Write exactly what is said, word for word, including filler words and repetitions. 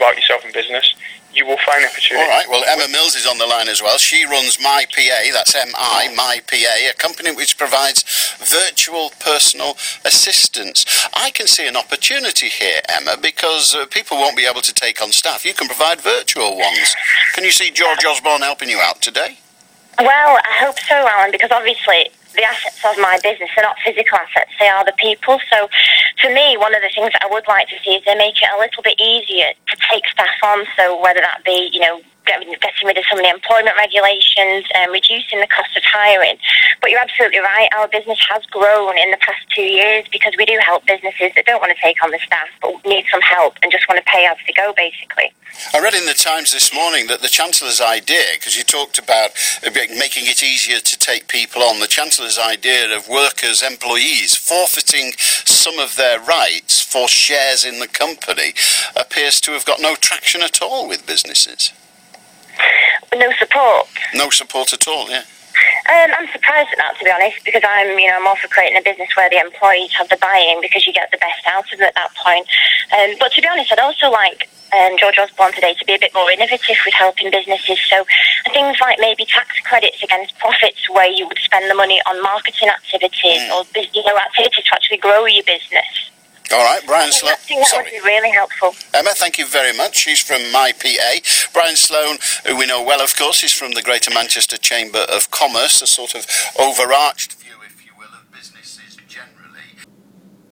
about yourself in business, you will find opportunity. All right, well, Emma Mills is on the line as well. She runs My P A, that's M I, My P A, a company which provides virtual personal assistance. I can see an opportunity here, Emma, because uh, people won't be able to take on staff. You can provide virtual ones. Can you see George Osborne helping you out today? Well, I hope so, Alan, because obviously the assets of my business are not physical assets, they are the people. So for me, one of the things that I would like to see is they make it a little bit easier to take staff on. So whether that be, you know, getting rid of some of the employment regulations and reducing the cost of hiring. But you're absolutely right, our business has grown in the past two years because we do help businesses that don't want to take on the staff but need some help and just want to pay as they go, basically. I read in the Times this morning that the Chancellor's idea, because you talked about making it easier to take people on, the Chancellor's idea of workers, employees, forfeiting some of their rights for shares in the company appears to have got no traction at all with businesses. No support? No support at all, yeah. Um, I'm surprised at that, to be honest, because I'm, you know, I'm all for creating a business where the employees have the buy-in because you get the best out of them at that point. Um, but to be honest, I'd also like um, George Osborne today to be a bit more innovative with helping businesses. So things like maybe tax credits against profits where you would spend the money on marketing activities mm. or, you know, activities to actually grow your business. All right, Brian Sloan. I think that Sorry. would be really helpful. Emma, thank you very much. She's from My P A. Brian Sloan, who we know well, of course, is from the Greater Manchester Chamber of Commerce, a sort of overarched view.